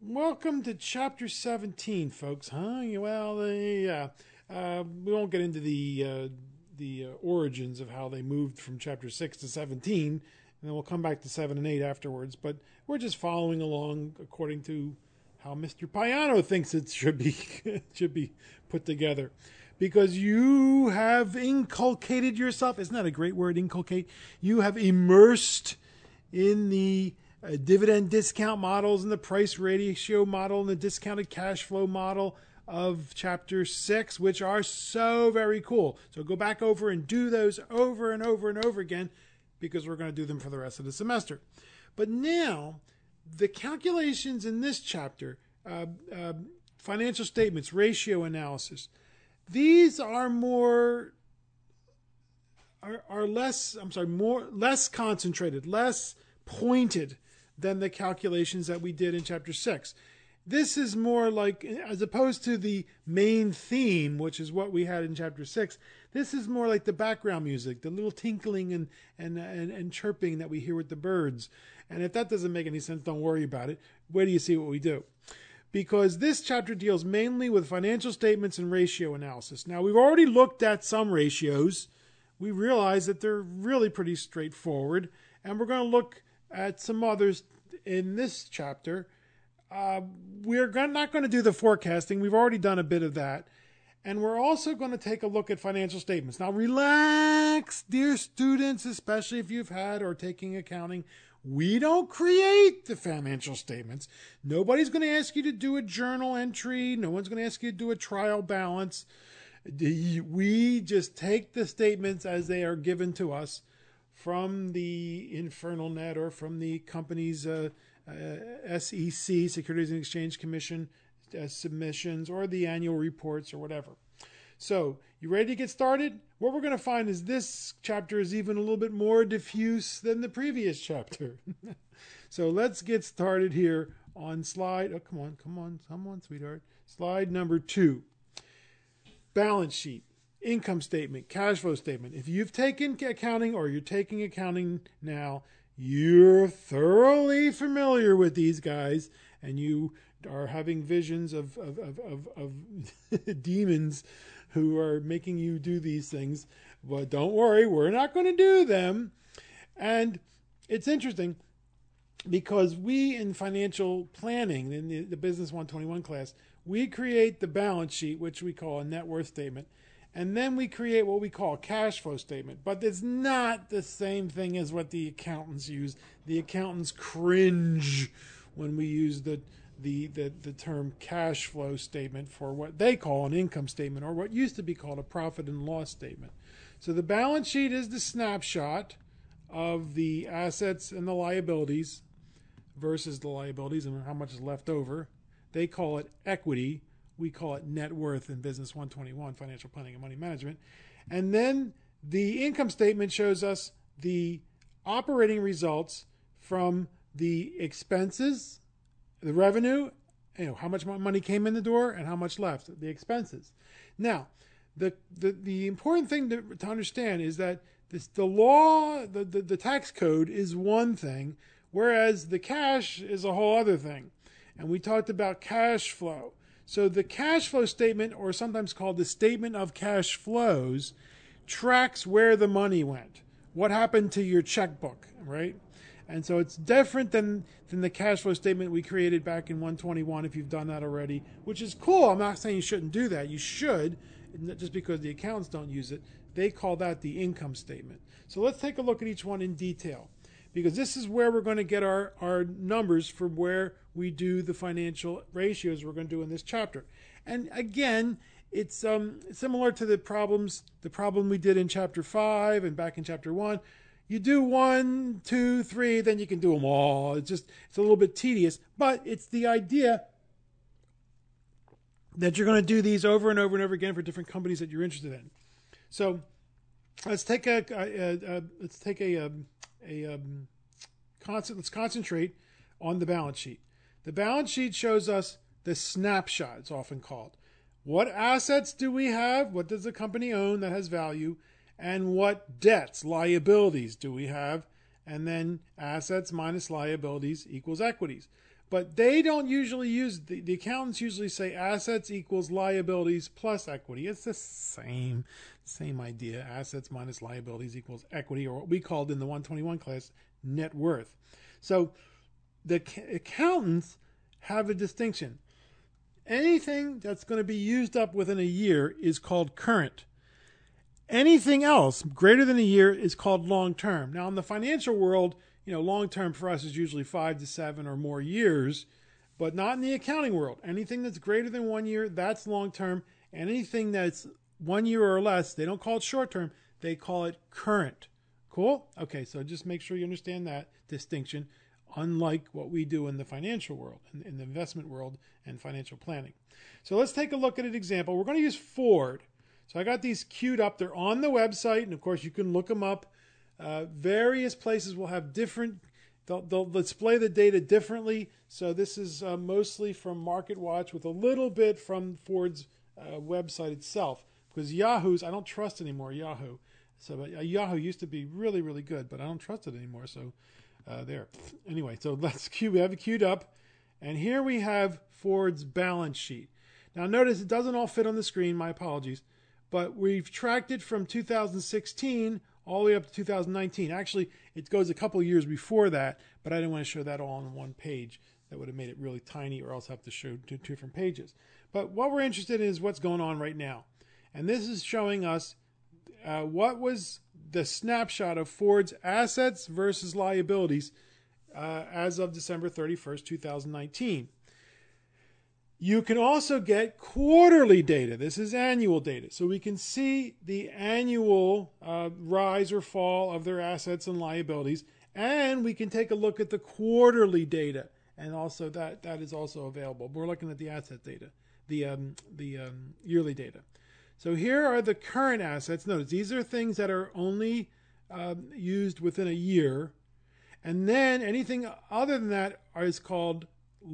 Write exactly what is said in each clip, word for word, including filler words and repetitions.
Welcome to chapter seventeen, folks. Huh? Well, uh, yeah, uh, we won't get into the uh, the uh, origins of how they moved from chapter six to seventeen, and then we'll come back to seven and eight afterwards. But we're just following along according to how Mister Payano thinks it should be should be put together, because you have inculcated yourself. Isn't that a great word, inculcate? You have immersed in the uh, dividend discount models and the price ratio model and the discounted cash flow model of chapter six, which are so very cool. So go back over and do those over and over and over again, because we're going to do them for the rest of the semester. But now, the calculations in this chapter, uh, uh, financial statements, ratio analysis, these are more, are, are less, I'm sorry, more, less concentrated, less pointed than the calculations that we did in chapter six. This is more like, as opposed to the main theme, which is what we had in chapter six, this is more like the background music, the little tinkling and, and, and, and chirping that we hear with the birds. And if that doesn't make any sense, don't worry about it. Wait till you see what we do. Because this chapter deals mainly with financial statements and ratio analysis. Now, we've already looked at some ratios. We realize that they're really pretty straightforward. And we're going to look at some others in this chapter. Uh, we're not going to do the forecasting. We've already done a bit of that. And we're also going to take a look at financial statements. Now, relax, dear students, especially if you've had or taking accounting. We don't create the financial statements. Nobody's going to ask you to do a journal entry. No one's going to ask you to do a trial balance. We just take the statements as they are given to us from the Infernal Net or from the company's uh, uh, S E C, Securities and Exchange Commission uh, submissions, or the annual reports or whatever. So, you ready to get started? What we're going to find is this chapter is even a little bit more diffuse than the previous chapter. So let's get started here on slide, oh, come on, come on, come on, sweetheart. Slide number two. Balance sheet, income statement, cash flow statement. If you've taken accounting or you're taking accounting now, you're thoroughly familiar with these guys, and you are having visions of, of, of, of, of demons who are making you do these things. But don't worry, we're not going to do them. And it's interesting because we in financial planning, in the, the Business one twenty-one class, we create the balance sheet, which we call a net worth statement. And then we create what we call a cash flow statement. But it's not the same thing as what the accountants use. The accountants cringe when we use the The, the, the term cash flow statement for what they call an income statement, or what used to be called a profit and loss statement. So the balance sheet is the snapshot of the assets and the liabilities versus the liabilities and how much is left over. They call it equity. We call it net worth in Business one twenty-one, Financial Planning and Money Management. And then the income statement shows us the operating results from the expenses, the revenue, you know, how much money came in the door and how much left, the expenses. Now, the the, the important thing to, to understand is that this, the law, the, the, the tax code is one thing, whereas the cash is a whole other thing. And we talked about cash flow. So the cash flow statement, or sometimes called the statement of cash flows, tracks where the money went. What happened to your checkbook, right? And so it's different than, than the cash flow statement we created back in one twenty-one, if you've done that already, which is cool. I'm not saying you shouldn't do that. You should, just because the accountants don't use it. They call that the income statement. So let's take a look at each one in detail, because this is where we're going to get our, our numbers for where we do the financial ratios we're going to do in this chapter. And again, it's um, similar to the problems, the problem we did in chapter five and back in chapter one. You do one, two, three, then you can do them all. It's just, it's a little bit tedious, but it's the idea that you're going to do these over and over and over again for different companies that you're interested in. So let's take a, a, a let's take a, a, a um, concert, let's concentrate on the balance sheet. The balance sheet shows us the snapshot, it's often called. What assets do we have? What does the company own that has value? And what debts, liabilities do we have? And then assets minus liabilities equals equities. But they don't usually use, the, the accountants usually say assets equals liabilities plus equity. It's the same, same idea. Assets minus liabilities equals equity, or what we called in the one twenty-one class, net worth. So the accountants have a distinction. Anything that's going to be used up within a year is called current. Anything else greater than a year is called long-term. Now, in the financial world, you know, long-term for us is usually five to seven or more years, but not in the accounting world. Anything that's greater than one year, that's long-term. And anything that's one year or less, they don't call it short-term, they call it current. Cool? Okay, so just make sure you understand that distinction, unlike what we do in the financial world, in, in the investment world and financial planning. So let's take a look at an example. We're going to use Ford. So I got these queued up. They're on the website, and of course you can look them up. Uh, various places will have different, they'll, they'll display the data differently. So this is uh, mostly from MarketWatch with a little bit from Ford's uh, website itself. Because Yahoo's, I don't trust anymore, Yahoo. So but, uh, Yahoo used to be really, really good, but I don't trust it anymore. So uh, there. Anyway, so let's queue, we have it queued up. And here we have Ford's balance sheet. Now notice it doesn't all fit on the screen, my apologies. But we've tracked it from two thousand sixteen all the way up to two thousand nineteen. Actually, it goes a couple of years before that, but I didn't want to show that all on one page. That would have made it really tiny, or else have to show two, two different pages. But what we're interested in is what's going on right now. And this is showing us uh, what was the snapshot of Ford's assets versus liabilities uh, as of December thirty-first, two thousand nineteen. You can also get quarterly data. This is annual data. So we can see the annual uh, rise or fall of their assets and liabilities. And we can take a look at the quarterly data. And also that, that is also available. We're looking at the asset data, the, um, the um, yearly data. So here are the current assets. Notice these are things that are only um, used within a year. And then anything other than that is called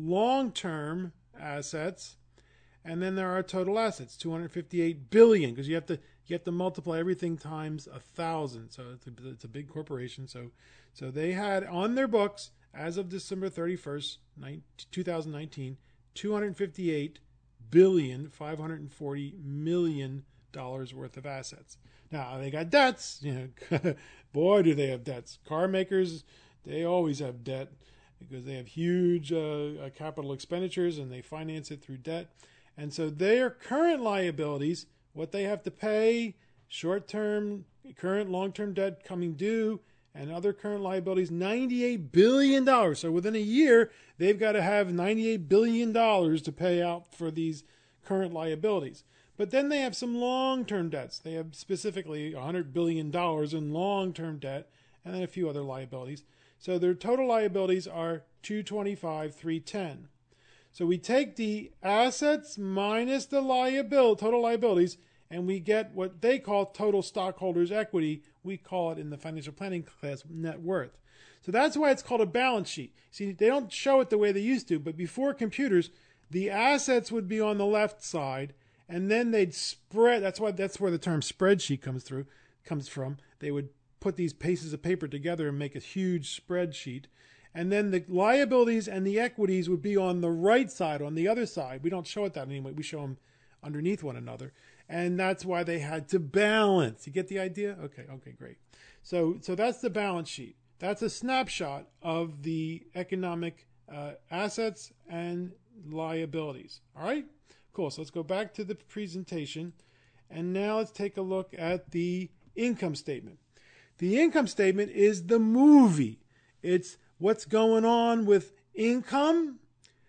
long-term assets, and then there are total assets, two hundred fifty-eight billion, because you have to you have to multiply everything times a thousand. So it's a, it's a big corporation. So so they had on their books as of December thirty-first, two thousand nineteen, two hundred fifty-eight billion, five hundred forty million dollars worth of assets. Now they got debts. You know, boy, do they have debts. Car makers, they always have debt, because they have huge uh, capital expenditures and they finance it through debt. And so their current liabilities, what they have to pay, short-term, current, long-term debt coming due, and other current liabilities, ninety-eight billion dollars. So within a year, they've got to have ninety-eight billion dollars to pay out for these current liabilities. But then they have some long-term debts. They have specifically one hundred billion dollars in long-term debt, and then a few other liabilities. So their total liabilities are two hundred twenty-five thousand three hundred ten. So we take the assets minus the liability, total liabilities, and we get what they call total stockholders' equity. We call it in the financial planning class net worth. So that's why it's called a balance sheet. See, they don't show it the way they used to, but before computers, the assets would be on the left side, and then they'd spread. That's why that's where the term spreadsheet comes through, comes from. They would put these pieces of paper together and make a huge spreadsheet. And then the liabilities and the equities would be on the right side, on the other side. We don't show it that anyway. We show them underneath one another. And that's why they had to balance. You get the idea? Okay, okay, great. So, so that's the balance sheet. That's a snapshot of the economic uh, assets and liabilities. All right? Cool. So let's go back to the presentation. And now let's take a look at the income statement. The income statement is the movie. It's what's going on with income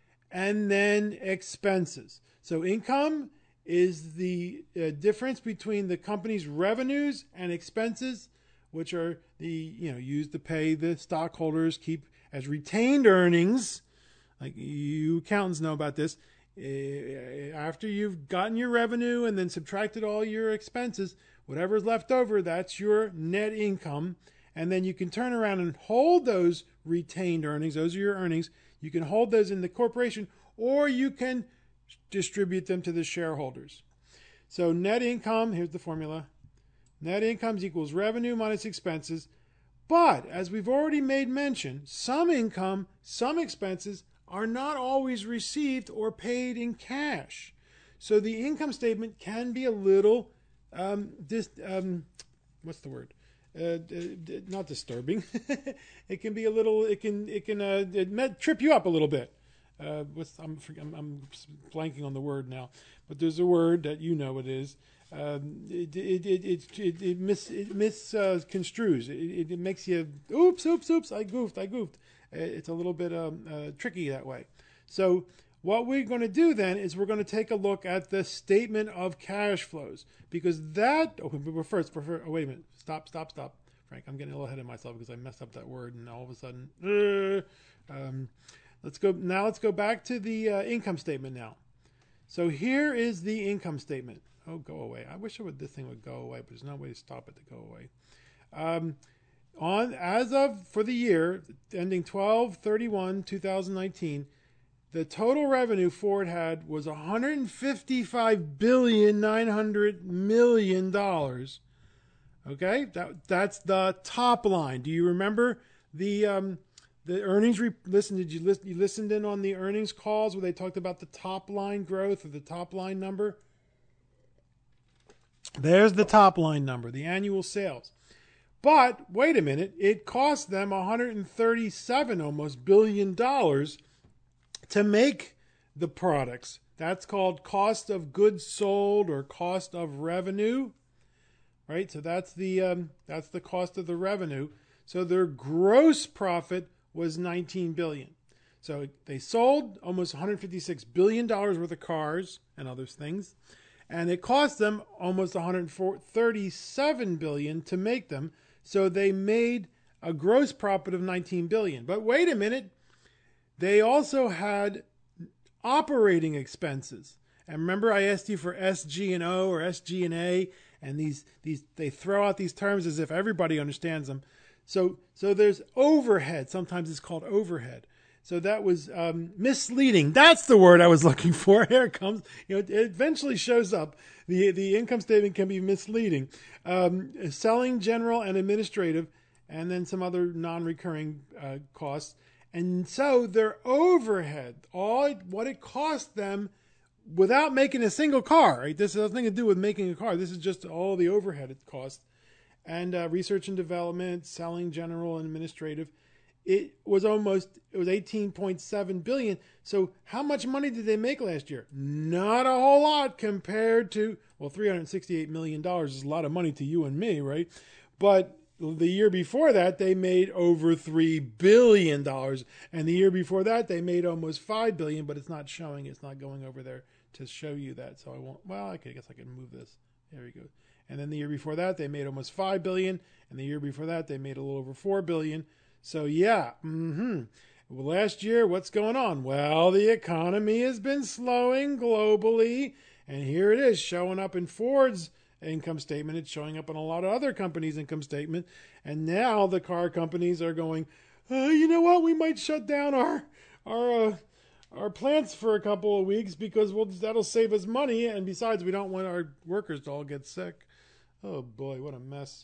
and then expenses. So income is the uh, difference between the company's revenues and expenses, which are the, you know, used to pay the stockholders, keep as retained earnings. Like you accountants know about this. Uh, after you've gotten your revenue and then subtracted all your expenses, whatever's left over, that's your net income. And then you can turn around and hold those retained earnings. Those are your earnings. You can hold those in the corporation, or you can distribute them to the shareholders. So net income, here's the formula. Net income equals revenue minus expenses. But as we've already made mention, some income, some expenses are not always received or paid in cash. So the income statement can be a little, um, dis, um, what's the word? Uh, d- not disturbing. It can be a little. It can. It can. Uh, it met, trip you up a little bit. Uh, what's, I'm, I'm I'm blanking on the word now, but there's a word that you know it is. Um, it, it, it, it, it, it, mis, it misconstrues. Uh, it, it makes you, oops, oops, oops, I goofed, I goofed. It's a little bit um, uh, tricky that way. So what we're going to do then is we're going to take a look at the statement of cash flows, because that, okay, but first, prefer, oh, wait a minute, stop, stop, stop. Frank, I'm getting a little ahead of myself because I messed up that word and all of a sudden, uh, um, let's go, now let's go back to the uh, income statement now. So here is the income statement. Oh, go away. I wish it would, this thing would go away, but there's no way to stop it to go away. Um, on as of for the year ending twelve thirty-one two thousand nineteen, the total revenue Ford had was one hundred fifty-five billion nine hundred million dollars. Okay, that that's the top line. Do you remember the um, the earnings? Re- listen, did you listen? You listened in on the earnings calls where they talked about the top line growth or the top line number? There's the top line number, the annual sales. But wait a minute, it cost them one hundred thirty-seven almost billion dollars to make the products. That's called cost of goods sold or cost of revenue, right? So that's the um, that's the cost of the revenue. So their gross profit was nineteen billion dollars. So they sold almost one hundred fifty-six billion dollars worth of cars and other things. And it cost them almost one hundred thirty-seven billion dollars to make them. So they made a gross profit of nineteen billion dollars. But wait a minute. They also had operating expenses. And remember I asked you for S G and O or S G and A, and these these they throw out these terms as if everybody understands them. So so there's overhead. Sometimes it's called overhead. So that was um, misleading. That's the word I was looking for. Here it comes. You know, it eventually shows up. The the income statement can be misleading. Um, selling, general, and administrative, and then some other non-recurring uh, costs. And so their overhead, all what it cost them without making a single car, right? This has nothing to do with making a car. This is just all the overhead it cost. And uh, research and development, selling, general, and administrative. It was almost, it was eighteen point seven billion dollars. So how much money did they make last year? Not a whole lot compared to, well, three hundred sixty-eight million dollars is a lot of money to you and me, right? But the year before that, they made over three billion dollars. And the year before that, they made almost five billion dollars, but it's not showing. It's not going over there to show you that. So I won't, well, I guess I can move this. There we go. And then the year before that, they made almost five billion dollars. And the year before that, they made a little over four billion dollars. So yeah, mm-hmm. Well, last year, what's going on? Well, the economy has been slowing globally. And here it is showing up in Ford's income statement. It's showing up in a lot of other companies' income statement. And now the car companies are going, uh, you know what? We might shut down our our uh, our plants for a couple of weeks because we'll, that'll save us money. And besides, we don't want our workers to all get sick. Oh boy, what a mess.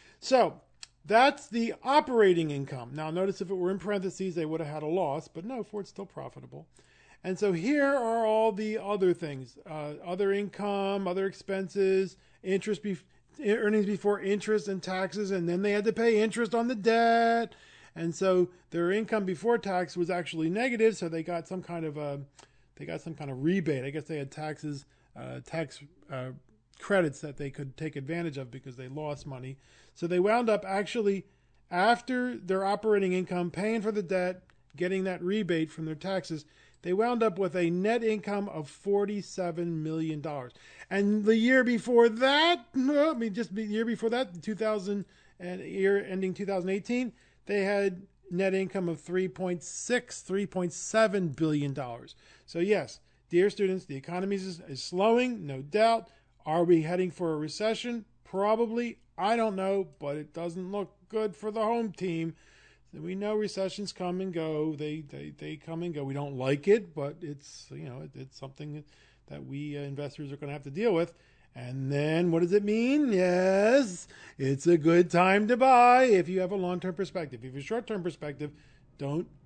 So that's the operating income. Now notice if it were in parentheses, they would have had a loss, but no, Ford's still profitable. And so here are all the other things, uh, other income, other expenses, interest, be- earnings before interest and taxes, and then they had to pay interest on the debt. And so their income before tax was actually negative, so they got some kind of a, they got some kind of rebate. I guess they had taxes, uh, tax uh, credits that they could take advantage of because they lost money. So they wound up actually, after their operating income, paying for the debt, getting that rebate from their taxes, they wound up with a net income of forty-seven million dollars. And the year before that, I mean, just the year before that, two thousand and year ending two thousand eighteen, they had net income of three point six, three point seven billion dollars. So yes, dear students, the economy is, is slowing, no doubt. Are we heading for a recession? Probably. I don't know, but it doesn't look good for the home team. We know recessions come and go. They they they come and go. We don't like it, but it's, you know, it, it's something that we uh, investors are going to have to deal with. And then what does it mean? Yes, it's a good time to buy if you have a long-term perspective. If you have a short-term perspective, don't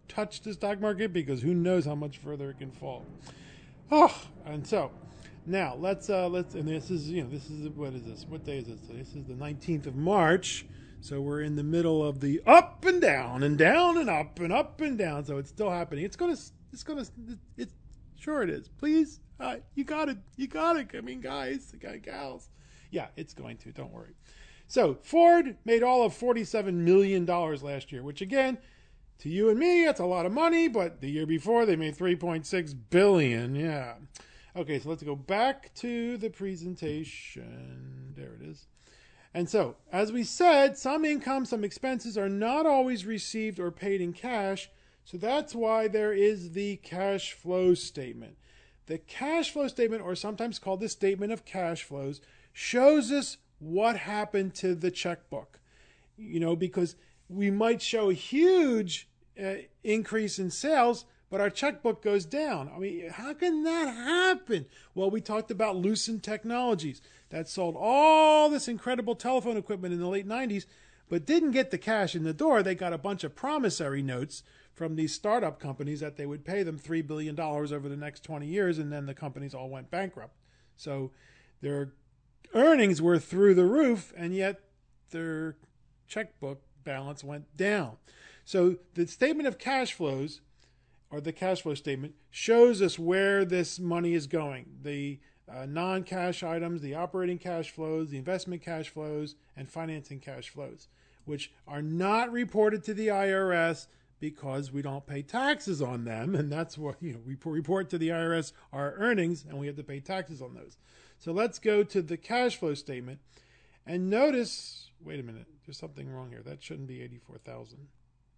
touch the stock market because who knows how much further it can fall. Oh, and so now let's uh, let's and this is you know this is what is this? What day is this? This is the nineteenth of March. So we're in the middle of the up and down and down and up and up and down. So it's still happening. It's gonna it's gonna it's sure it is. Please, uh, you got it. You got it. I mean, guys, gals. Yeah, it's going to. Don't worry. So Ford made all of forty-seven million dollars last year, which again, to you and me, that's a lot of money, but the year before they made three point six billion dollars. Yeah. Okay, so let's go back to the presentation. There it is. And so, as we said, some income, some expenses are not always received or paid in cash, so that's why there is the cash flow statement. The cash flow statement, or sometimes called the statement of cash flows, shows us what happened to the checkbook, you know, because we might show a huge uh, increase in sales, but our checkbook goes down. I mean, how can that happen? Well, we talked about Lucent Technologies that sold all this incredible telephone equipment in the late nineties, but didn't get the cash in the door. They got a bunch of promissory notes from these startup companies that they would pay them three billion dollars over the next twenty years, and then the companies all went bankrupt. So their earnings were through the roof, and yet their checkbook balance went down. So the statement of cash flows, or the cash flow statement, shows us where this money is going. The uh, non-cash items, the operating cash flows, the investment cash flows, and financing cash flows, which are not reported to the I R S because we don't pay taxes on them. And that's what, you know, we report to the I R S our earnings, and we have to pay taxes on those. So let's go to the cash flow statement and notice, wait a minute, there's something wrong here. That shouldn't be eighty-four thousand.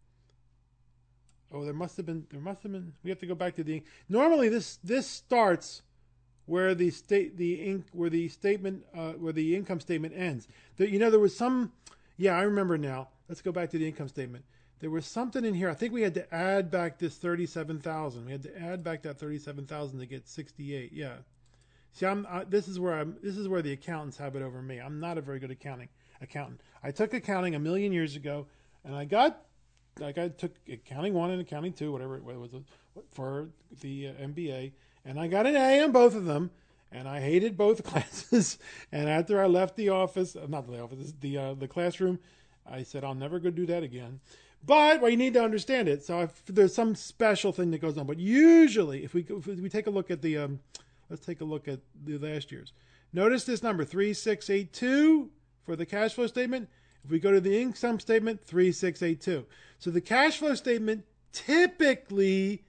Oh, there must have been, there must have been, we have to go back to the, normally this, this starts where the state, the ink, where the statement, uh, where the income statement ends. There, you know, there was some, yeah, I remember now. Let's go back to the income statement. There was something in here. I think we had to add back this thirty-seven thousand. We had to add back that thirty-seven thousand to get sixty-eight. Yeah. See, I'm, I, this is where I'm, this is where the accountants have it over me. I'm not a very good accounting accountant. I took accounting a million years ago, and I got, like I took accounting one and accounting two, whatever it was, for the uh, M B A, and I got an A on both of them, and I hated both classes. And after I left the office, not the office, the uh, the classroom, I said I'll never go do that again. But well, you need to understand it. So if there's some special thing that goes on. But usually, if we if we take a look at the um, let's take a look at the last year's. Notice this number, three six eight two for the cash flow statement. If we go to the income statement, three six eight two. So the cash flow statement typically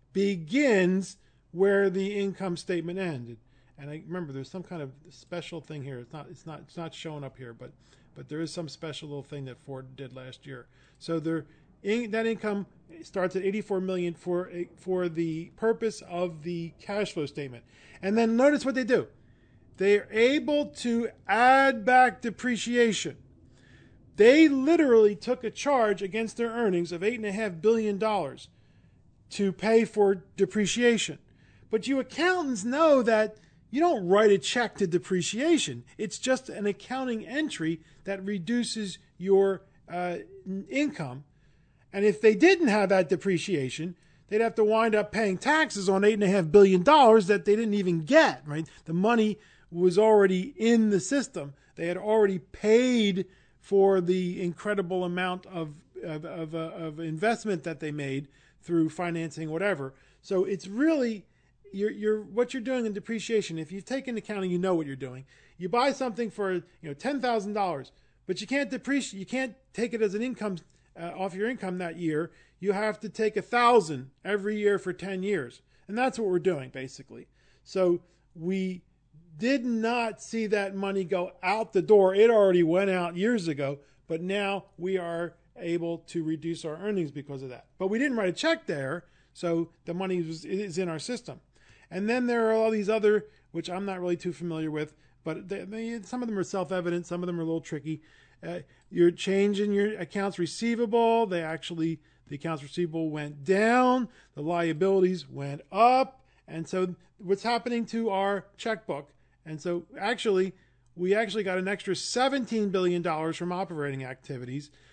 begins where the income statement ended. And I remember there's some kind of special thing here. It's not it's not it's not showing up here, but but there is some special little thing that Ford did last year. So their that income starts at eighty-four million dollars for for the purpose of the cash flow statement. And then notice what they do. They are able to add back depreciation. They literally took a charge against their earnings of eight point five billion dollars to pay for depreciation. But you accountants know that you don't write a check to depreciation. It's just an accounting entry that reduces your uh, income. And if they didn't have that depreciation, they'd have to wind up paying taxes on eight point five billion dollars that they didn't even get, right? The money was already in the system. They had already paid for the incredible amount of of, of, uh, of investment that they made through financing, whatever. So it's really, you're, you're what you're doing in depreciation. If you've taken accounting, you know what you're doing. You buy something for you know ten thousand dollars, but you can't depreciate. You can't take it as an income uh, off your income that year. You have to take a thousand every year for ten years, and that's what we're doing basically. So we did not see that money go out the door. It already went out years ago, but now we are able to reduce our earnings because of that. But we didn't write a check there, so the money is, is in our system. And then there are all these other, which I'm not really too familiar with, but they, they, some of them are self-evident, some of them are a little tricky. Uh, you're changing your accounts receivable. They actually, the accounts receivable went down, the liabilities went up, and so what's happening to our checkbook? And so actually, we actually got an extra seventeen billion dollars from operating activities,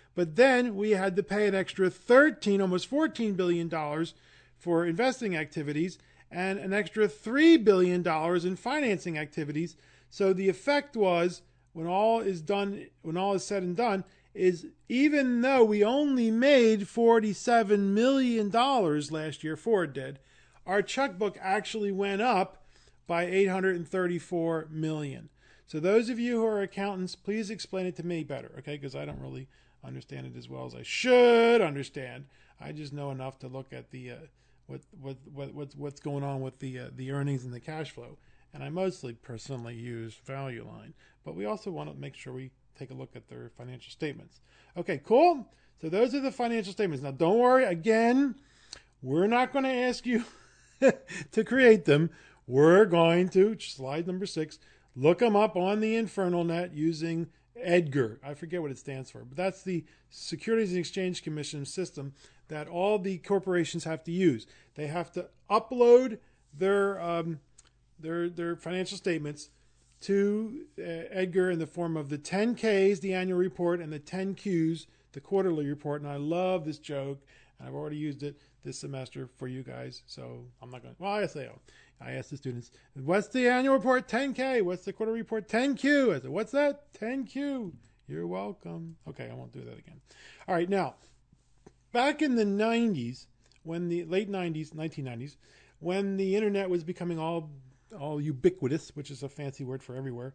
But then we had to pay an extra thirteen, almost fourteen billion dollars for investing activities and an extra three billion dollars in financing activities. So the effect was, when all is done, when all is said and done, is even though we only made forty-seven million dollars last year, Ford did, our checkbook actually went up by eight hundred thirty-four million dollars. So those of you who are accountants, please explain it to me better, okay? Because I don't really understand it as well as I should understand. I just know enough to look at the uh, what what what what's what's going on with the uh, the earnings and the cash flow, and I mostly personally use Value Line, but we also want to make sure we take a look at their financial statements. Okay, cool. So those are the financial statements. Now, don't worry. Again, we're not going to ask you to create them. We're going to, slide number six, look them up on the Infernal Net using EDGAR. I forget what it stands for, but that's the Securities and Exchange Commission system that all the corporations have to use. They have to upload their um, their their financial statements to uh, EDGAR in the form of the ten Ks, the annual report, and the ten Qs, the quarterly report. And I love this joke, and I've already used it this semester for you guys, so I'm not going to, well, I say, oh, I asked the students, what's the annual report? ten K. What's the quarterly report? ten Q. I said, what's that? ten Q. You're welcome. Okay, I won't do that again. All right, now, back in the nineties, when the late nineties, nineteen nineties, when the internet was becoming all all ubiquitous, which is a fancy word for everywhere,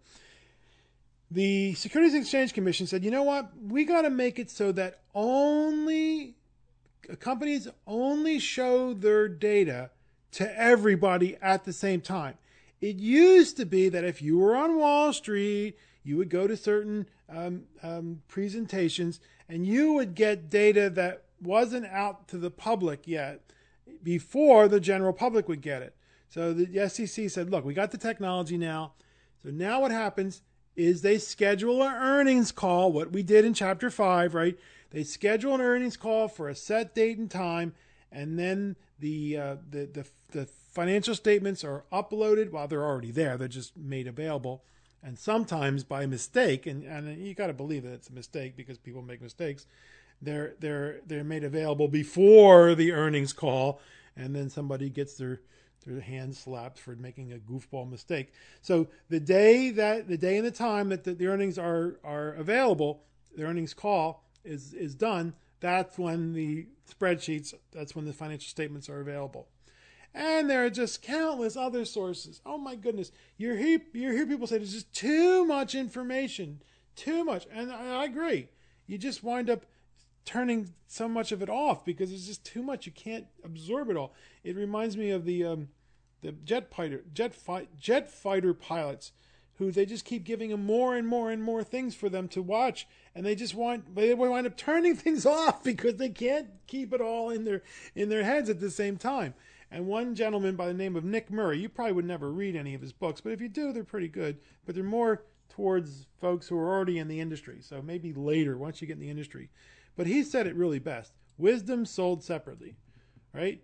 the Securities and Exchange Commission said, you know what? We got to make it so that only companies only show their data to everybody at the same time. It used to be that if you were on Wall Street, you would go to certain um, um, presentations and you would get data that wasn't out to the public yet before the general public would get it. So the S E C said, look, we got the technology now. So now what happens is they schedule an earnings call, what we did in chapter five, right? They schedule an earnings call for a set date and time, and then the uh, the, the the financial statements are uploaded. Well, they're already there. They're just made available. And sometimes by mistake, and, and you got to believe that it's a mistake because people make mistakes, they're they're they're made available before the earnings call, and then somebody gets their their hand slapped for making a goofball mistake. So the day that the day and the time that the, the earnings are are available, the earnings call is is done. That's when the spreadsheets, that's when the financial statements are available. And there are just countless other sources. Oh my goodness. You hear, you hear people say there's just too much information, too much. And I, I agree. You just wind up turning so much of it off because it's just too much. You can't absorb it all. It reminds me of the um, the jet fighter, jet, fi- jet fighter pilots who they just keep giving them more and more and more things for them to watch. And they just want, they wind up turning things off because they can't keep it all in their, in their heads at the same time. And one gentleman by the name of Nick Murray, you probably would never read any of his books, but if you do, they're pretty good. But they're more towards folks who are already in the industry. So maybe later, once you get in the industry. But he said it really best. Wisdom sold separately, right?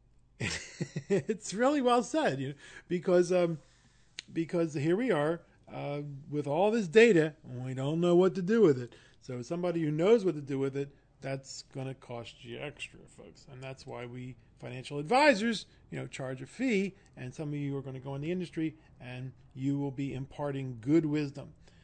It's really well said, you know, because um, because here we are uh, with all this data, and we don't know what to do with it. So somebody who knows what to do with it, that's going to cost you extra, folks. And that's why we financial advisors, you know, charge a fee. And some of you are going to go in the industry, and you will be imparting good wisdom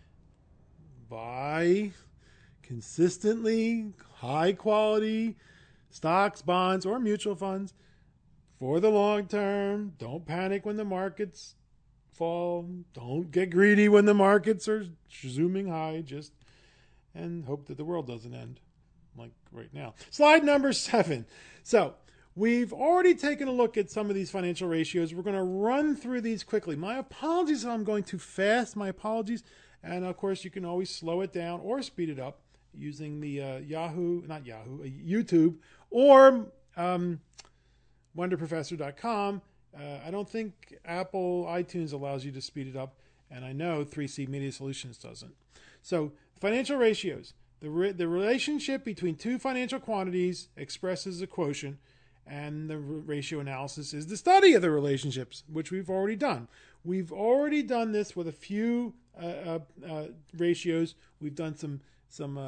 by consistently high quality stocks, bonds, or mutual funds for the long term. Don't panic when the markets fall. Don't get greedy when the markets are zooming high. Just and hope that the world doesn't end like right now. Slide number seven. So we've already taken a look at some of these financial ratios. We're going to run through these quickly. My apologies if I'm going too fast. My apologies. And of course, you can always slow it down or speed it up using the uh, Yahoo, not Yahoo, uh, YouTube, or um, wonder professor dot com. Uh, I don't think Apple iTunes allows you to speed it up, and I know three C Media Solutions doesn't. So financial ratios. The, re- the relationship between two financial quantities expresses a quotient, and the ratio analysis is the study of the relationships, which we've already done. We've already done this with a few uh, uh, uh, ratios. We've done some some uh,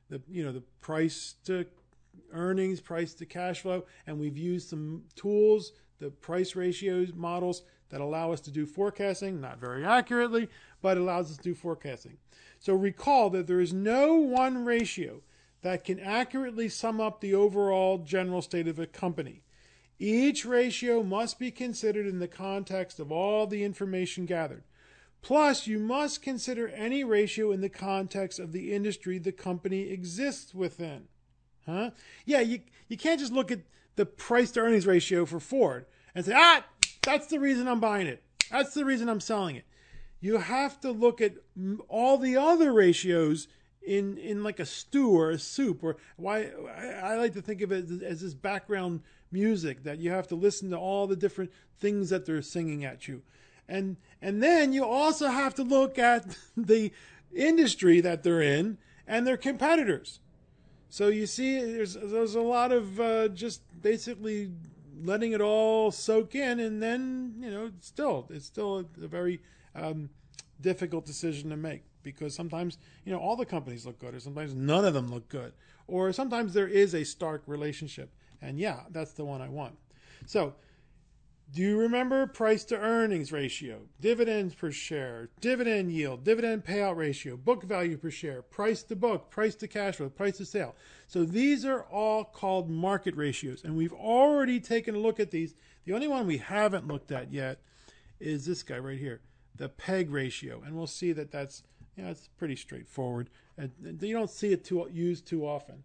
the you know the price to earnings, price to cash flow, and we've used some tools, the price ratios models that allow us to do forecasting, not very accurately, but allows us to do forecasting. So recall that there is no one ratio that can accurately sum up the overall general state of a company. Each ratio must be considered in the context of all the information gathered. Plus, you must consider any ratio in the context of the industry the company exists within. Huh? Yeah, you, you can't just look at the price to earnings ratio for Ford and say, ah, that's the reason I'm buying it. That's the reason I'm selling it. You have to look at all the other ratios in, in like a stew or a soup, or why I, I like to think of it as, as this background music that you have to listen to all the different things that they're singing at you. And and then you also have to look at the industry that they're in and their competitors. So you see, there's there's a lot of uh, just basically letting it all soak in, and then you know, still it's still a, a very um, difficult decision to make, because sometimes you know all the companies look good, or sometimes none of them look good, or sometimes there is a stark relationship, and yeah, that's the one I want. So, do you remember price to earnings ratio, dividends per share, dividend yield, dividend payout ratio, book value per share, price to book, price to cash flow, price to sale? So these are all called market ratios, and we've already taken a look at these. The only one we haven't looked at yet is this guy right here, the PEG ratio, and we'll see that that's, you know, it's pretty straightforward, and you don't see it too used too often,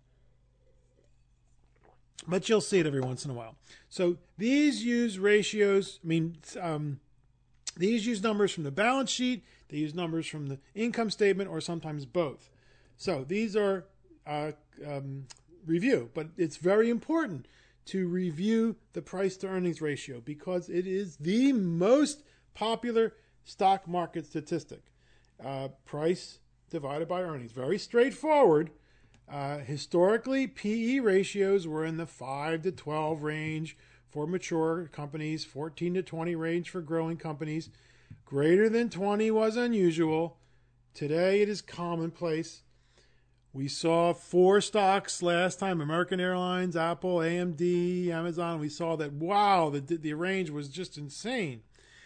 but you'll see it every once in a while. So these use ratios, I mean, um, these use numbers from the balance sheet, they use numbers from the income statement, or sometimes both. So these are uh, um, review, but it's very important to review the price to earnings ratio, because it is the most popular stock market statistic. Uh, price divided by earnings. Very straightforward. Uh, historically, P E ratios were in the five to twelve range for mature companies, fourteen to twenty range for growing companies. Greater than twenty was unusual. Today, it is commonplace. We saw four stocks last time, American Airlines, Apple, A M D, Amazon. We saw that, wow, the, the range was just insane.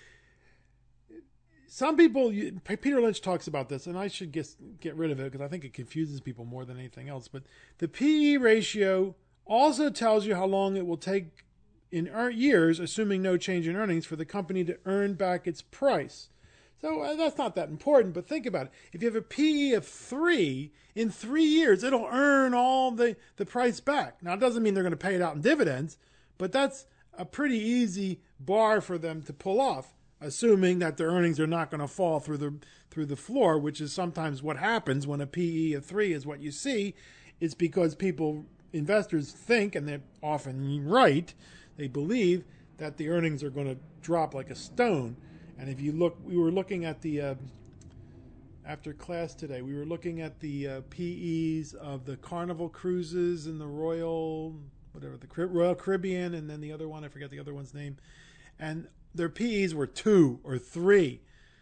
Some people, Peter Lynch talks about this, and I should get, get rid of it because I think it confuses people more than anything else. But the P E ratio also tells you how long it will take in years, assuming no change in earnings, for the company to earn back its price. So uh, that's not that important, but think about it. If you have a P E of three, in three years, it'll earn all the, the price back. Now, it doesn't mean they're going to pay it out in dividends, but that's a pretty easy bar for them to pull off, assuming that their earnings are not going to fall through the through the floor, which is sometimes what happens when a P E of three is what you see. It's because people, investors think, and they're often right, they believe that the earnings are going to drop like a stone. And if you look, we were looking at the, uh, after class today, we were looking at the uh, P Es of the Carnival Cruises and the Royal, whatever, the Royal Caribbean, and then the other one, I forget the other one's name. And their P Es were two or three.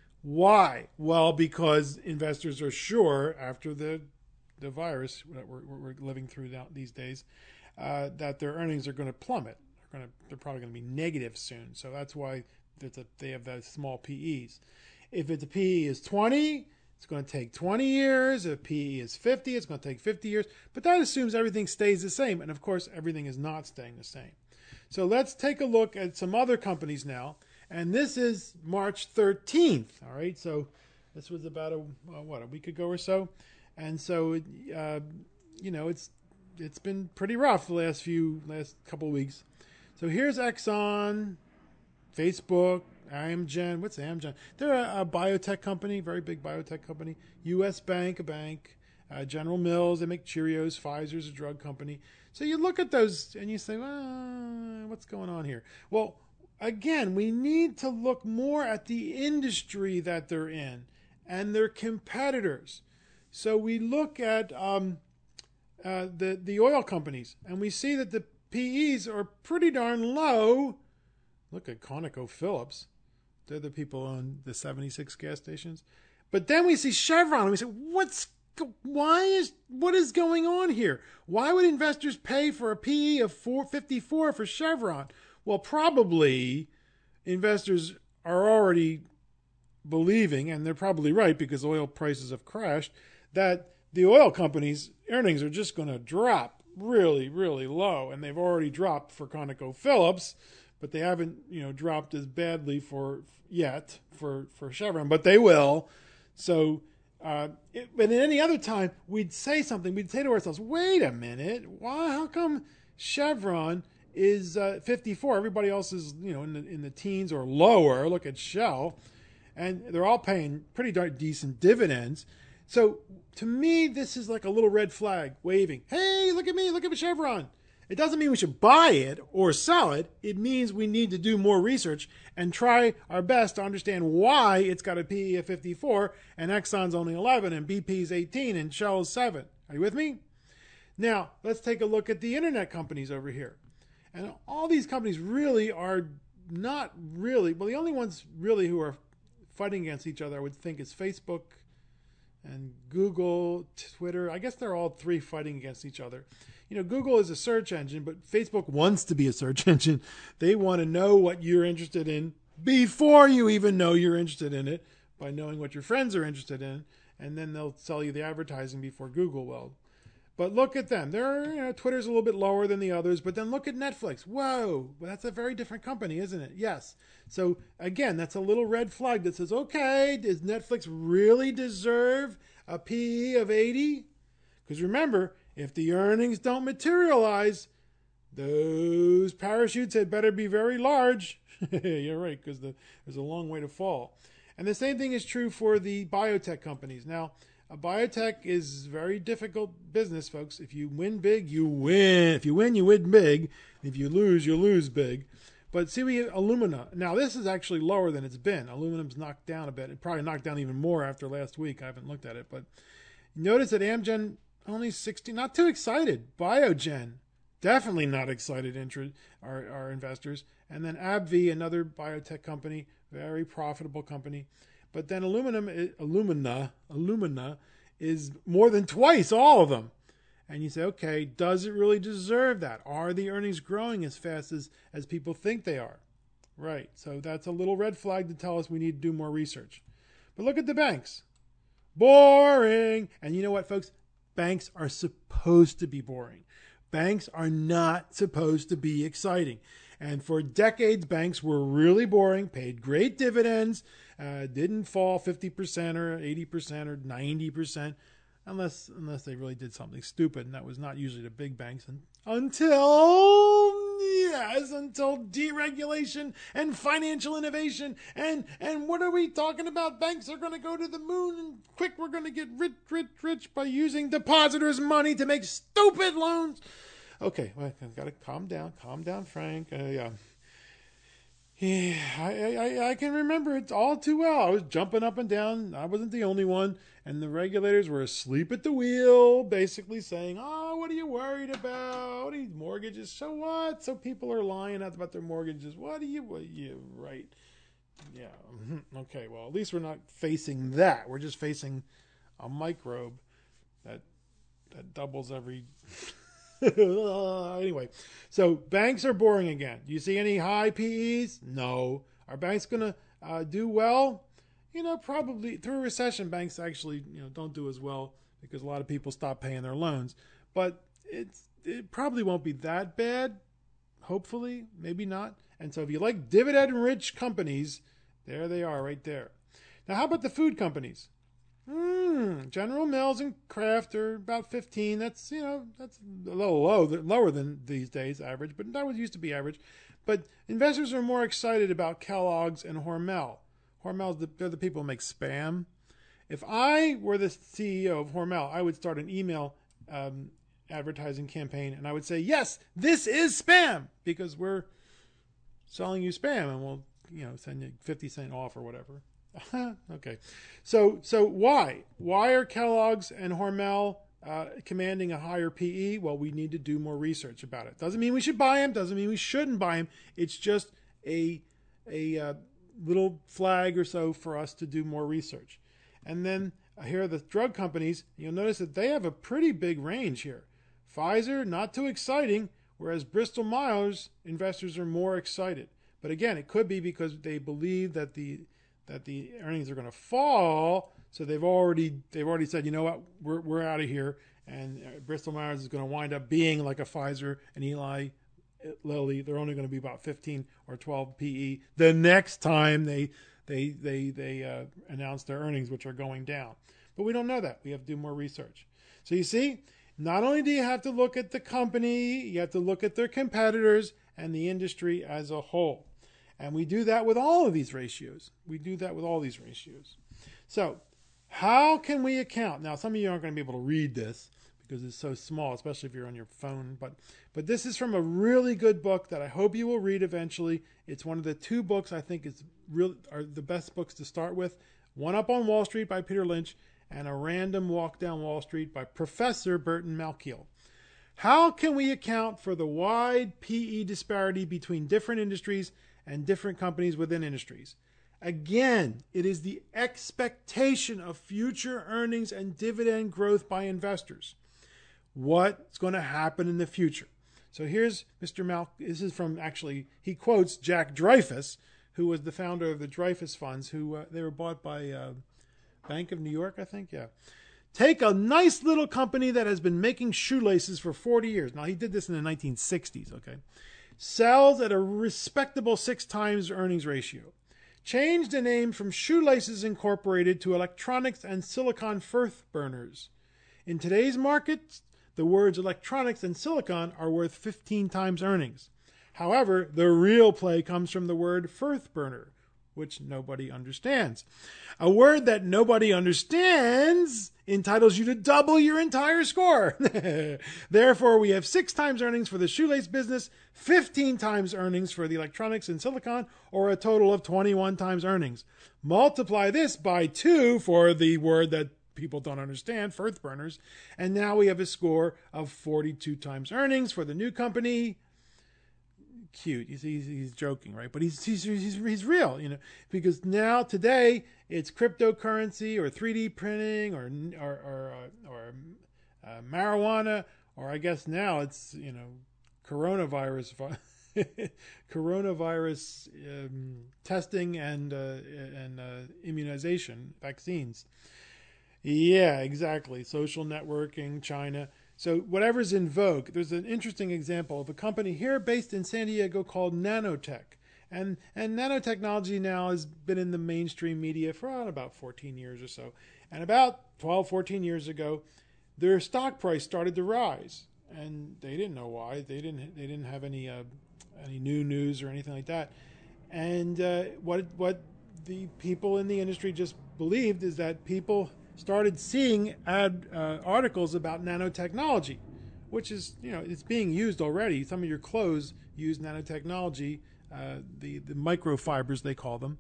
Why? Well, because investors are sure, after the the virus that we're, we're living through now, these days, uh, that their earnings are going to plummet. They're going to, they're probably going to be negative soon. So that's why it's a, they have those small P Es. If it's a P E is twenty, it's going to take twenty years. If P E is fifty, it's going to take fifty years. But that assumes everything stays the same. And of course, everything is not staying the same. So let's take a look at some other companies now. And this is March thirteenth. All right. So this was about a, uh, what, a week ago or so. And so, uh, you know, it's it's been pretty rough the last few, last couple of weeks. So here's Exxon, Facebook, Amgen. What's Amgen? They're a, a biotech company, very big biotech company. U S Bank, a bank. Uh, General Mills, they make Cheerios. Pfizer's a drug company. So you look at those and you say, well, what's going on here? Well, again, we need to look more at the industry that they're in and their competitors. So we look at um, uh, the, the oil companies, and we see that the P Es are pretty darn low. Look at ConocoPhillips. They're the people on the seventy-six gas stations. But then we see Chevron, and we say, what's why is, what is going on here? Why would investors pay for a P E of four fifty-four for Chevron? Well, probably investors are already believing, and they're probably right because oil prices have crashed, that the oil companies' earnings are just going to drop really, really low. And they've already dropped for ConocoPhillips, but they haven't, you know, dropped as badly for yet for, for Chevron, but they will. So, uh, it, but at any other time, we'd say something. We'd say to ourselves, wait a minute, why, how come Chevron is uh, fifty-four? Everybody else is, you know, in the, in the teens or lower. Look at Shell. And they're all paying pretty darn decent dividends. So to me, this is like a little red flag waving. Hey, look at me, look at Chevron. It doesn't mean we should buy it or sell it. It means we need to do more research and try our best to understand why it's got a P E of fifty-four and Exxon's only eleven and B P's eighteen and Shell's seven. Are you with me? Now, let's take a look at the internet companies over here. And all these companies really are not really, well, the only ones really who are fighting against each other, I would think, is Facebook and Google, Twitter. I guess they're all three fighting against each other. You know, Google is a search engine, but Facebook wants to be a search engine. They want to know what you're interested in before you even know you're interested in it, by knowing what your friends are interested in, and then they'll sell you the advertising before Google will. But look at them. They're, you know, Twitter's a little bit lower than the others, but then look at Netflix. Whoa, well, that's a very different company, isn't it? Yes. So again, that's a little red flag that says, okay, does Netflix really deserve a P E of eighty? Because remember, if the earnings don't materialize, those parachutes had better be very large. You're right, because the, there's a long way to fall. And the same thing is true for the biotech companies. Now, a biotech is very difficult business, folks. If you win big, you win. If you win, you win big. If you lose, you lose big. But see, we have Illumina. Now, this is actually lower than it's been. Aluminum's knocked down a bit. It probably knocked down even more after last week. I haven't looked at it. But notice that Amgen, only sixty, not too excited. Biogen, definitely not excited, our, our investors. And then AbbVie, another biotech company, very profitable company. But then aluminum, Illumina, Illumina is more than twice all of them. And you say, okay, does it really deserve that? Are the earnings growing as fast as, as people think they are? Right. So that's a little red flag to tell us we need to do more research. But look at the banks. Boring. And you know what, folks? Banks are supposed to be boring. Banks are not supposed to be exciting. And for decades, banks were really boring, paid great dividends, uh, didn't fall fifty percent or eighty percent or ninety percent, unless unless they really did something stupid, and that was not usually the big banks. And until, yes, until deregulation and financial innovation. And, and what are we talking about? Banks are going to go to the moon, and quick, we're going to get rich, rich, rich by using depositors' money to make stupid loans. Okay, well, I've got to calm down. Calm down, Frank. Uh, yeah. Yeah, I, I, I can remember it all too well. I was jumping up and down. I wasn't the only one. And the regulators were asleep at the wheel, basically saying, oh, what are you worried about? These mortgages, so what? So people are lying about their mortgages. What are you, what are you, right? Yeah. Okay, well, at least we're not facing that. We're just facing a microbe that that doubles every... Anyway, so banks are boring again. Do you see any high P Es? No. Are banks going to uh, do well? You know, probably through a recession, banks actually, you know, don't do as well because a lot of people stop paying their loans. But it's it probably won't be that bad. Hopefully, maybe not. And so if you like dividend-rich companies, there they are right there. Now, how about the food companies? Hmm, General Mills and Kraft are about fifteen. That's, you know, that's a little low, lower than these days average, but that was used to be average. But investors are more excited about Kellogg's and Hormel. Hormel's the, they're the people who make Spam. If I were the C E O of Hormel, I would start an email um, advertising campaign, and I would say, yes, this is Spam, because we're selling you Spam, and we'll, you know, send you fifty cent off or whatever. Okay, so so why why are Kellogg's and Hormel uh, commanding a higher P E? Well, we need to do more research about it. Doesn't mean we should buy them. Doesn't mean we shouldn't buy them. It's just a a uh, little flag or so for us to do more research. And then uh, here are the drug companies. You'll notice that they have a pretty big range here. Pfizer, not too exciting, whereas Bristol Myers investors are more excited. But again, it could be because they believe that the that the earnings are going to fall, so they've already they've already said, you know what, we're we're out of here, and Bristol Myers is going to wind up being like a Pfizer and Eli Lilly. They're only going to be about fifteen or twelve P E the next time they they they they uh, announce their earnings, which are going down. But we don't know that. We have to do more research. So you see, not only do you have to look at the company, you have to look at their competitors and the industry as a whole. And we do that with all of these ratios. We do that with all these ratios. So how can we account? Now, some of you aren't going to be able to read this because it's so small, especially if you're on your phone. But but this is from a really good book that I hope you will read eventually. It's one of the two books I think is real are the best books to start with. One Up on Wall Street by Peter Lynch and A Random Walk Down Wall Street by Professor Burton Malkiel. How can we account for the wide P E disparity between different industries and different companies within industries? Again, it is the expectation of future earnings and dividend growth by investors. What's going to happen in the future? So here's Mister Mal. This is from, actually, he quotes Jack Dreyfus, who was the founder of the Dreyfus Funds, who uh, they were bought by uh, Bank of New York, I think. Yeah. Take a nice little company that has been making shoelaces for forty years. Now, he did this in the nineteen sixties, okay? Sells at a respectable six times earnings ratio. Change the name from Shoelaces Incorporated to Electronics and Silicon Firth Burners. In today's market, the words electronics and silicon are worth fifteen times earnings. However, the real play comes from the word Firth burner, which nobody understands. A word that nobody understands entitles you to double your entire score. Therefore, we have six times earnings for the shoelace business, fifteen times earnings for the electronics and silicon, or a total of twenty-one times earnings. Multiply this by two for the word that people don't understand, Firth burners, and now we have a score of forty-two times earnings for the new company. Cute. He's, he's, he's joking, right? But he's, he's, he's, he's real, you know, because now today it's cryptocurrency or three D printing or, or, or, uh, or uh, marijuana, or I guess now it's, you know, coronavirus, coronavirus um, testing and, uh, and uh, immunization, vaccines. Yeah, exactly. Social networking, China. So whatever's in vogue. There's an interesting example of a company here based in San Diego called Nanotech. And and nanotechnology now has been in the mainstream media for oh, about fourteen years or so. And about twelve, fourteen years ago, their stock price started to rise. And they didn't know why. They didn't they didn't have any uh, any new news or anything like that. And uh, what what the people in the industry just believed is that people started seeing ad uh, articles about nanotechnology, which is, you know, it's being used already. Some of your clothes use nanotechnology, uh, the, the microfibers, they call them.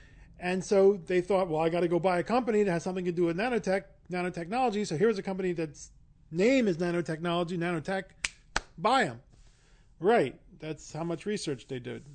And so they thought, well, I got to go buy a company that has something to do with nanotech, nanotechnology. So here's a company that's name is nanotechnology, nanotech, buy them. Right. That's how much research they did.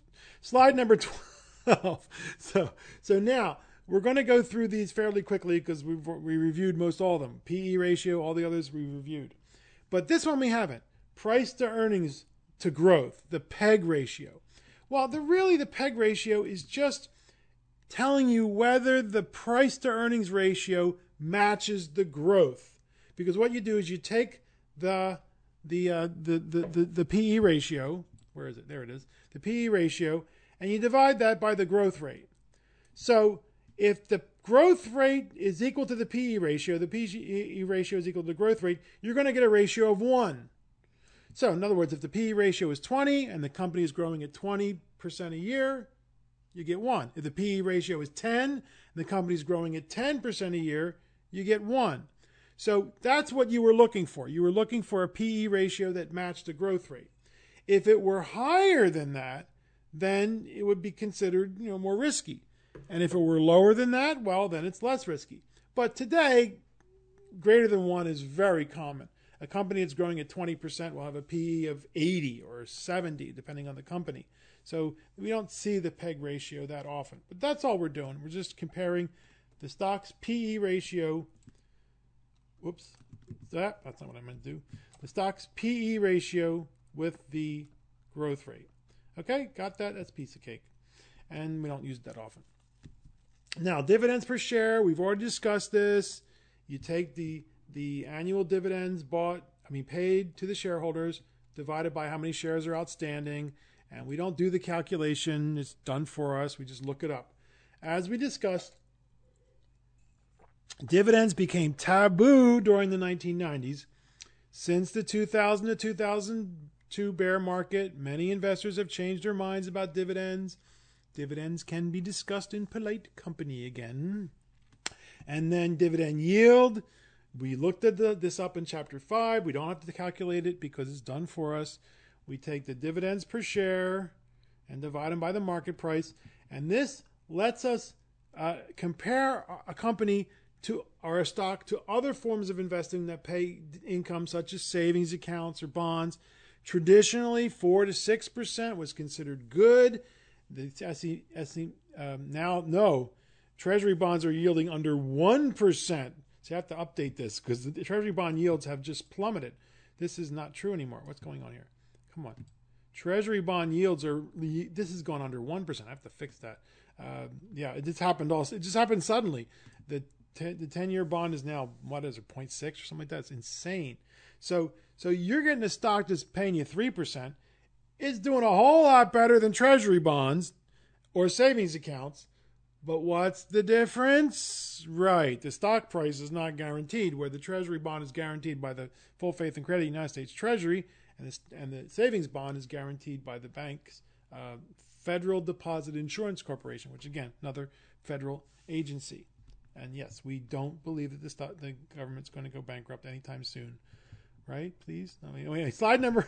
Slide number twelve. So, so now, we're going to go through these fairly quickly because we've we reviewed most all of them. P E ratio, all the others we reviewed. But this one we haven't. Price to earnings to growth, the PEG ratio. Well, the really the PEG ratio is just telling you whether the price to earnings ratio matches the growth. Because what you do is you take the the uh, the, the, the the P E ratio, where is it? There it is. The P E ratio, and you divide that by the growth rate. So if the growth rate is equal to the P E ratio, the P E ratio is equal to the growth rate, you're going to get a ratio of one. So in other words, if the P E ratio is twenty and the company is growing at twenty percent a year, you get one. If the P E ratio is ten and the company is growing at ten percent a year, you get one. So that's what you were looking for. You were looking for a P E ratio that matched the growth rate. If it were higher than that, then it would be considered, you know, more risky. And if it were lower than that, well, then it's less risky. But today, greater than one is very common. A company that's growing at twenty percent will have a P E of eighty or seventy, depending on the company. So we don't see the PEG ratio that often. But that's all we're doing. We're just comparing the stock's P E ratio, whoops, that, that's not what I meant to do. The stock's P E ratio with the growth rate. Okay, got that? That's a piece of cake. And we don't use it that often. Now, dividends per share, we've already discussed this. You take the the annual dividends bought, I mean paid to the shareholders, divided by how many shares are outstanding, and we don't do the calculation. It's done for us. We just look it up. As we discussed, dividends became taboo during the nineteen nineties. Since the two thousand to two thousand two bear market, many investors have changed their minds about dividends. Dividends can be discussed in polite company again. And then dividend yield. We looked at the, this up in chapter five. We don't have to calculate it because it's done for us. We take the dividends per share and divide them by the market price. And this lets us uh, compare a company to or a stock to other forms of investing that pay income, such as savings accounts or bonds. Traditionally, four to six percent was considered good. The S E, S E, um, now, no, Treasury bonds are yielding under one percent. So you have to update this because the Treasury bond yields have just plummeted. This is not true anymore. What's going on here? Come on. Treasury bond yields are, this has gone under one percent. I have to fix that. Uh, yeah, it just happened also. It just happened suddenly. The ten, the ten-year bond is now, what is it, zero point six or something like that? It's insane. So, so you're getting a stock that's paying you three percent. It's doing a whole lot better than Treasury bonds or savings accounts. But what's the difference? Right, the stock price is not guaranteed, where the Treasury bond is guaranteed by the full faith and credit of the United States Treasury, and the, and the savings bond is guaranteed by the bank's uh, Federal Deposit Insurance Corporation, which, again, another federal agency. And yes, we don't believe that the, stock, the government's going to go bankrupt anytime soon. Right, please? I mean, anyway, slide number.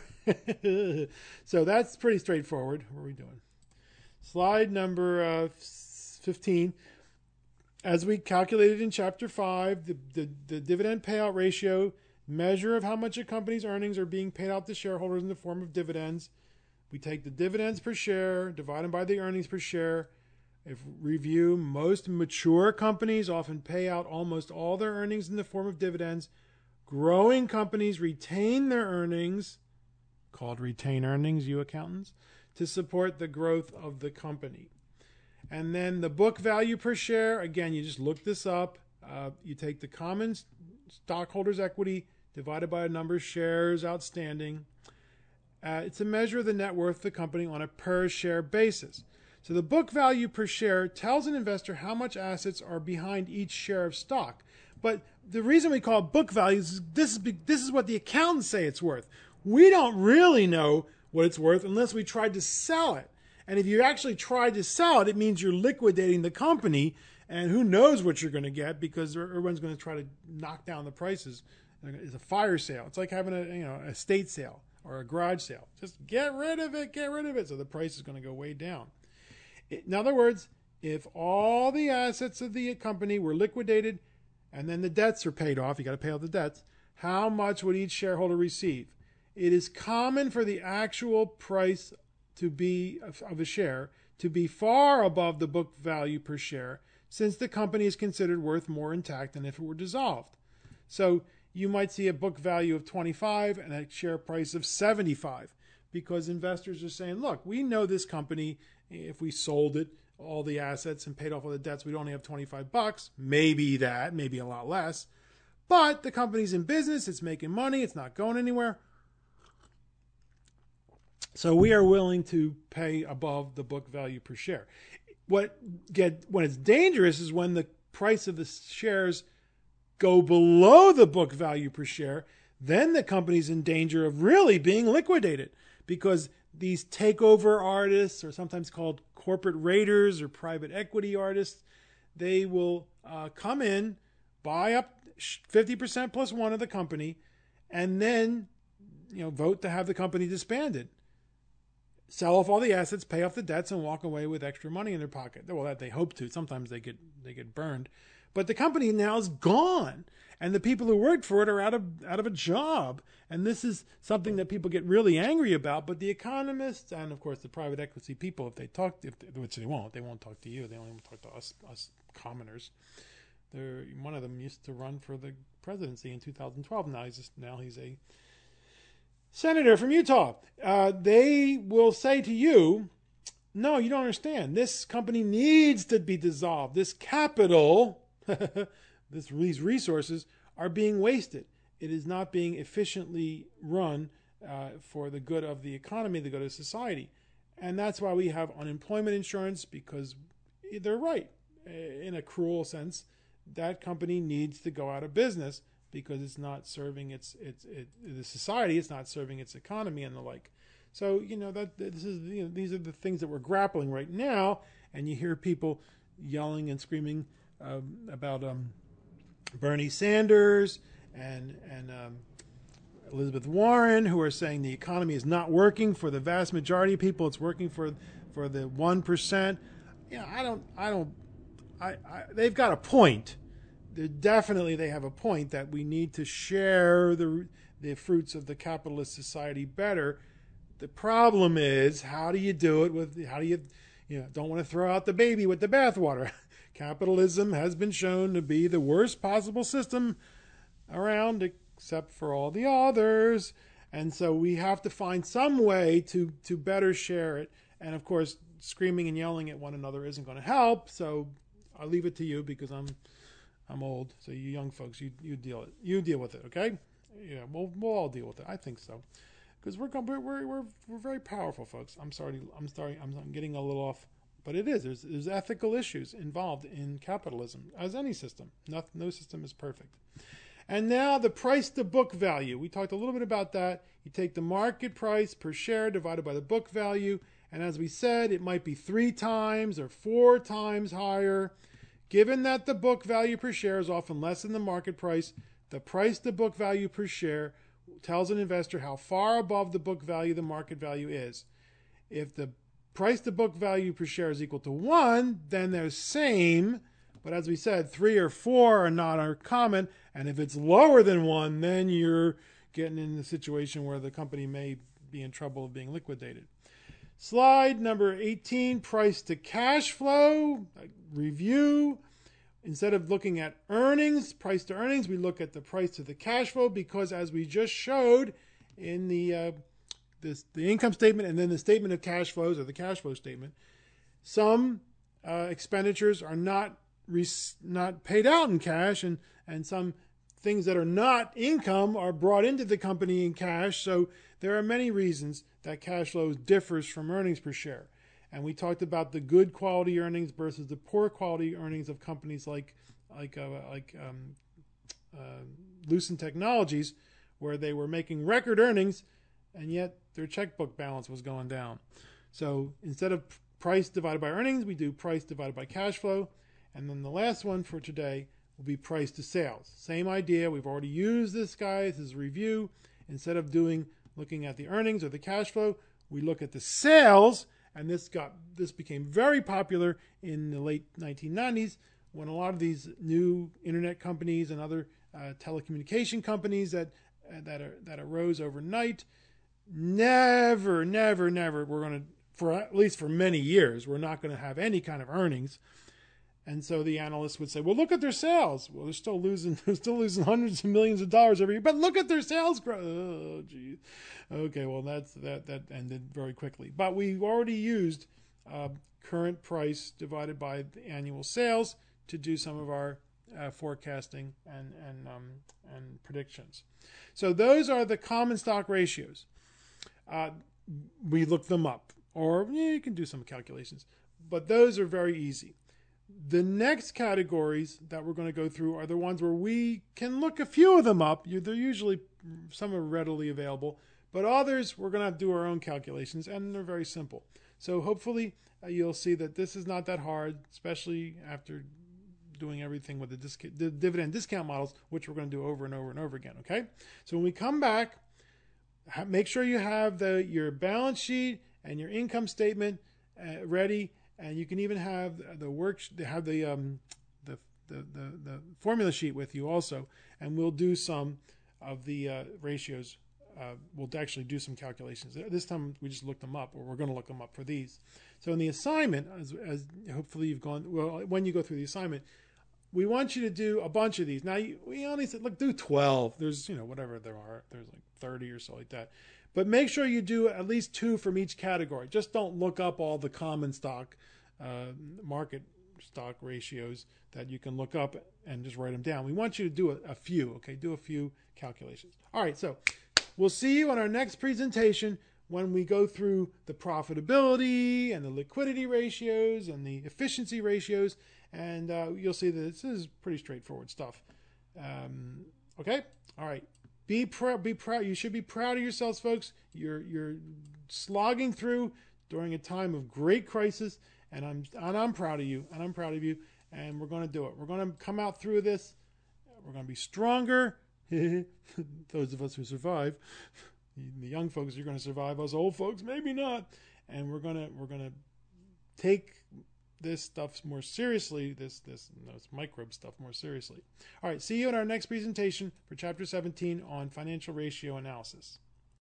So that's pretty straightforward. What are we doing? Slide number uh, fifteen. As we calculated in chapter five, the, the, the dividend payout ratio, measure of how much a company's earnings are being paid out to shareholders in the form of dividends. We take the dividends per share, divide them by the earnings per share. If review, most mature companies often pay out almost all their earnings in the form of dividends. Growing companies retain their earnings, called retain earnings, you accountants, to support the growth of the company. And then the book value per share, again, you just look this up. Uh, you take the common stockholders' equity divided by a number of shares outstanding. Uh, it's a measure of the net worth of the company on a per share basis. So the book value per share tells an investor how much assets are behind each share of stock. But the reason we call it book value is this is, this is what the accountants say it's worth. We don't really know what it's worth unless we tried to sell it. And if you actually tried to sell it, it means you're liquidating the company, and who knows what you're going to get because everyone's going to try to knock down the prices. It's a fire sale. It's like having a you know a estate sale or a garage sale. Just get rid of it, get rid of it. So the price is going to go way down. In other words, if all the assets of the company were liquidated and then the debts are paid off, you got to pay off the debts, how much would each shareholder receive? It is common for the actual price to be of a share to be far above the book value per share, since the company is considered worth more intact than if it were dissolved. So you might see a book value of twenty-five and a share price of seventy-five, because investors are saying, look, we know this company, if we sold it, all the assets and paid off all the debts, we'd only have twenty-five bucks, maybe that, maybe a lot less. But the company's in business, it's making money, it's not going anywhere. So we are willing to pay above the book value per share. What get when it's dangerous is when the price of the shares go below the book value per share. Then the company's in danger of really being liquidated, because these takeover artists, or sometimes called corporate raiders or private equity artists, they will uh, come in, buy up fifty percent plus one of the company, and then you know vote to have the company disbanded. Sell off all the assets, pay off the debts, and walk away with extra money in their pocket. Well, that they hope to. Sometimes they get they get burned, but the company now is gone, and the people who worked for it are out of out of a job. And this is something that people get really angry about. But the economists and, of course, the private equity people, if they talk, if they, which they won't, they won't talk to you. They only talk to us, us commoners. They're, one of them used to run for the presidency in two thousand twelve. Now he's just, now he's a senator from Utah. Uh, they will say to you, no, you don't understand. This company needs to be dissolved. This capital, this, these resources are being wasted. It is not being efficiently run uh, for the good of the economy, the good of society. And that's why we have unemployment insurance, because they're right. In a cruel sense, that company needs to go out of business because it's not serving its its it, the society. It's not serving its economy and the like. So you know that this is you know, these are the things that we're grappling right now. And you hear people yelling and screaming um, about um, Bernie Sanders and and um, Elizabeth Warren, who are saying the economy is not working for the vast majority of people. It's working for for the one percent. Yeah, I don't I don't. I, I, they've got a point. They're definitely, they have a point that we need to share the the fruits of the capitalist society better. The problem is, how do you do it with? How do you, you know, don't want to throw out the baby with the bathwater. Capitalism has been shown to be the worst possible system around, except for all the others. And so we have to find some way to to better share it. And of course, screaming and yelling at one another isn't going to help. So I'll leave it to you because I'm I'm old. So you young folks, you you deal it. You deal with it, okay? Yeah, we'll we'll all deal with it. I think so, because we're we're we're we're we're very powerful, folks. I'm sorry. I'm sorry. I'm, I'm getting a little off, but it is. There's there's ethical issues involved in capitalism, as any system. No no system is perfect. And now the price to book value. We talked a little bit about that. You take the market price per share divided by the book value. And as we said, it might be three times or four times higher. Given that the book value per share is often less than the market price, the price to book value per share tells an investor how far above the book value the market value is. If the price to book value per share is equal to one, then they're same. But as we said, three or four are not uncommon. And if it's lower than one, then you're getting in the situation where the company may be in trouble of being liquidated. Slide number eighteen, price to cash flow, review. Instead of looking at earnings, price to earnings, we look at the price to the cash flow, because as we just showed in the uh, this, the income statement and then the statement of cash flows, or the cash flow statement, some uh, expenditures are not not paid out in cash, and, and some things that are not income are brought into the company in cash. So there are many reasons that cash flow differs from earnings per share. And we talked about the good quality earnings versus the poor quality earnings of companies like like uh, like um, uh, Lucent Technologies, where they were making record earnings, and yet their checkbook balance was going down. So instead of price divided by earnings, we do price divided by cash flow. And then the last one for today will be price to sales. Same idea. We've already used this, guys, as a review. Instead of doing looking at the earnings or the cash flow, we look at the sales. And this got this became very popular in the late nineteen nineties, when a lot of these new internet companies and other uh, telecommunication companies that uh, that are, that arose overnight, never, never, never, we're going to, for at least for many years, we're not going to have any kind of earnings. And so the analysts would say, well, look at their sales. Well, they're still losing, they're still losing hundreds of millions of dollars every year, but look at their sales growth. Oh, geez. Okay, well, that's that that ended very quickly. But we've already used uh, current price divided by the annual sales to do some of our uh, forecasting and and um, and predictions. So those are the common stock ratios. Uh, we look them up, or yeah, you can do some calculations, but those are very easy. The next categories that we're going to go through are the ones where we can look a few of them up. They're usually, some are readily available, but others we're going to have to do our own calculations, and they're very simple. So hopefully uh, you'll see that this is not that hard, especially after doing everything with the, disc- the dividend discount models, which we're going to do over and over and over again, okay? So when we come back, ha- make sure you have the your balance sheet and your income statement uh, ready. And you can even have the work, have the, um, the, the the the formula sheet with you also, and we'll do some of the uh, ratios. Uh, we'll actually do some calculations. This time we just looked them up, or we're going to look them up for these. So in the assignment, as, as hopefully you've gone well, when you go through the assignment, we want you to do a bunch of these. Now, you, we only said, look, do twelve. There's, you know, whatever there are. There's like thirty or so like that. But make sure you do at least two from each category. Just don't look up all the common stock uh, market stock ratios that you can look up and just write them down. We want you to do a, a few, okay? Do a few calculations. All right, so we'll see you on our next presentation when we go through the profitability and the liquidity ratios and the efficiency ratios, and uh, you'll see that this is pretty straightforward stuff. Um, okay? All right. Be proud. Be proud. You should be proud of yourselves, folks. You're you're slogging through during a time of great crisis, and I'm and I'm proud of you. And I'm proud of you. And we're going to do it. We're going to come out through this. We're going to be stronger. Those of us who survive. The young folks are going to survive. Us old folks, maybe not. And we're gonna we're gonna take this stuff more seriously. This this no, this microbe stuff more seriously. All right. See you in our next presentation for Chapter seventeen on financial ratio analysis.